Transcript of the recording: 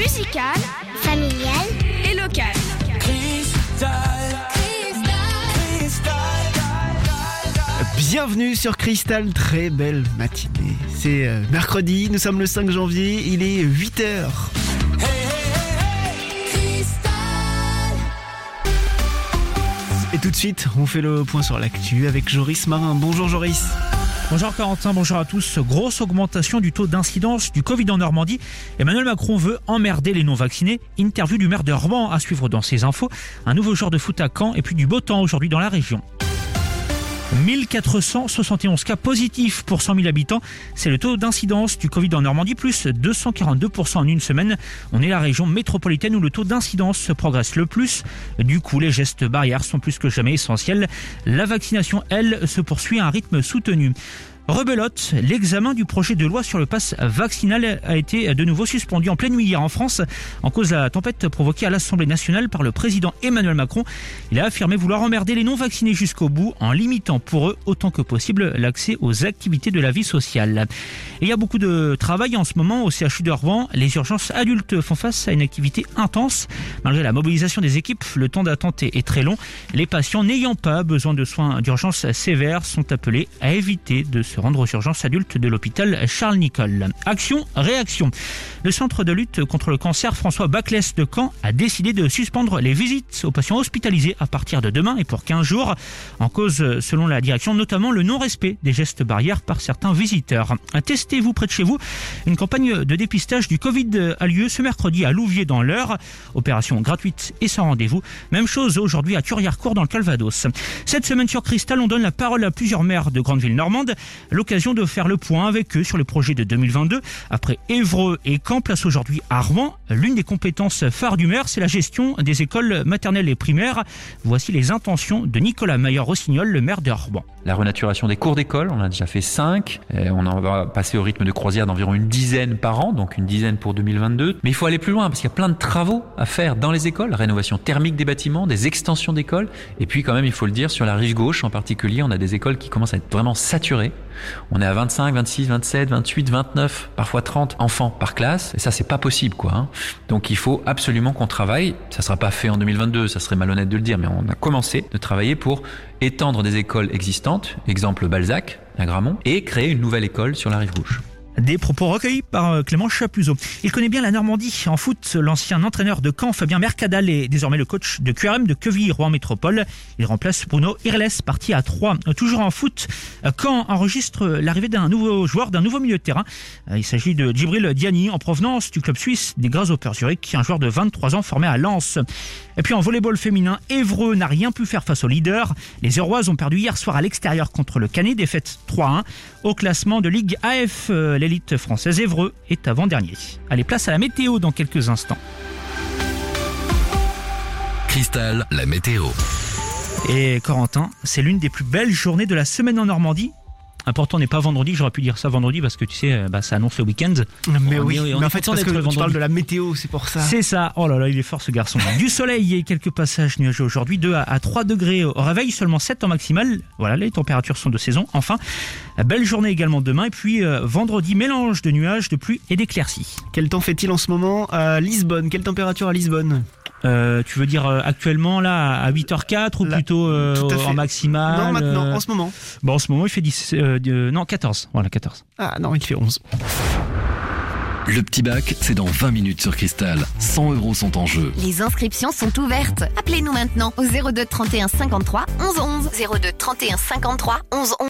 Musical, familial et local. Bienvenue sur Cristal, très belle matinée. C'est mercredi, nous sommes le 5 janvier, il est 8h. Et tout de suite, on fait le point sur l'actu avec Joris Marin. Bonjour Joris. Bonjour Corentin, bonjour à tous. Grosse augmentation du taux d'incidence du Covid en Normandie. Emmanuel Macron veut emmerder les non-vaccinés. Interview du maire de Rouen à suivre dans ses infos. Un nouveau jour de foot à Caen et puis du beau temps aujourd'hui dans la région. 1471 cas positifs pour 100 000 habitants. C'est le taux d'incidence du Covid en Normandie, plus 242% en une semaine. On est la région métropolitaine où le taux d'incidence progresse le plus. Du coup, les gestes barrières sont plus que jamais essentiels. La vaccination, elle, se poursuit à un rythme soutenu. Rebelote, l'examen du projet de loi sur le pass vaccinal a été de nouveau suspendu en pleine nuit hier en France, en cause de la tempête provoquée à l'Assemblée nationale par le président Emmanuel Macron. Il a affirmé vouloir emmerder les non-vaccinés jusqu'au bout en limitant pour eux autant que possible l'accès aux activités de la vie sociale. Et il y a beaucoup de travail en ce moment au CHU de Rouen. Les urgences adultes font face à une activité intense. Malgré la mobilisation des équipes, le temps d'attente est très long. Les patients n'ayant pas besoin de soins d'urgence sévères sont appelés à éviter de se rendre aux urgences adultes de l'hôpital Charles-Nicolle. Action, réaction. Le centre de lutte contre le cancer François Baclès de Caen a décidé de suspendre les visites aux patients hospitalisés à partir de demain et pour 15 jours. En cause, selon la direction, notamment le non-respect des gestes barrières par certains visiteurs. Testez-vous près de chez vous. Une campagne de dépistage du Covid a lieu ce mercredi à Louviers dans l'Eure. Opération gratuite et sans rendez-vous. Même chose aujourd'hui à Thurières-Court dans le Calvados. Cette semaine sur Cristal, on donne la parole à plusieurs maires de grandes villes normandes. L'occasion de faire le point avec eux sur les projets de 2022. Après Évreux et Caen, place aujourd'hui à Rouen. L'une des compétences phares du maire, c'est la gestion des écoles maternelles et primaires. Voici les intentions de Nicolas Maillard-Rossignol, le maire de Rouen. La renaturation des cours d'école, on a déjà fait 5. On en va passer au rythme de croisière d'environ une dizaine par an, donc une dizaine pour 2022. Mais il faut aller plus loin parce qu'il y a plein de travaux à faire dans les écoles. La rénovation thermique des bâtiments, des extensions d'écoles. Et puis quand même, il faut le dire, sur la rive gauche en particulier, on a des écoles qui commencent à être vraiment saturées. On est à 25, 26, 27, 28, 29, parfois 30 enfants par classe. Et ça, c'est pas possible, quoi. Donc il faut absolument qu'on travaille. Ça sera pas fait en 2022, ça serait malhonnête de le dire, mais on a commencé de travailler pour étendre des écoles existantes, exemple Balzac, à Gramont, et créer une nouvelle école sur la rive gauche. Des propos recueillis par Clément Chapuzot. Il connaît bien la Normandie en foot. L'ancien entraîneur de Caen, Fabien Mercadal, est désormais le coach de QRM de Quevilly-Rouen Métropole. Il remplace Bruno Irles, parti à 3. Toujours en foot, Caen enregistre l'arrivée d'un nouveau joueur, d'un nouveau milieu de terrain. Il s'agit de Djibril Diani, en provenance du club suisse des Grasshoppers Zurich, un joueur de 23 ans formé à Lens. Et puis en volleyball féminin, Évreux n'a rien pu faire face aux leaders. Les Héroises ont perdu hier soir à l'extérieur contre le Canet, défaite 3-1. Au classement de Ligue AF, l'élite française, Évreux est avant-dernier. Allez, place à la météo dans quelques instants. Cristal, la météo. Et Corentin, c'est l'une des plus belles journées de la semaine en Normandie. Important n'est pas vendredi, j'aurais pu dire ça vendredi parce que tu sais, ça annonce le week-end. Mais oui, mais en fait c'est parce que tu parles de la météo, c'est pour ça. C'est ça, oh là là, il est fort ce garçon. Du soleil et quelques passages nuageux aujourd'hui, 2 à 3 degrés au réveil, seulement 7 en maximal. Voilà, les températures sont de saison. Enfin, belle journée également demain et puis vendredi, mélange de nuages, de pluie et d'éclaircies. Quel temps fait-il en ce moment à Lisbonne? Quelle température à Lisbonne? Tu veux dire actuellement là à 8h04 ou là, plutôt en maximal? Non, maintenant, en ce moment. Bon, en ce moment il fait 14. Voilà, 14. Ah non, il fait 11. Le petit bac, c'est dans 20 minutes sur Cristal. 100 € sont en jeu. Les inscriptions sont ouvertes. Appelez-nous maintenant au 02 31 53 11 11. 02 31 53 11 11.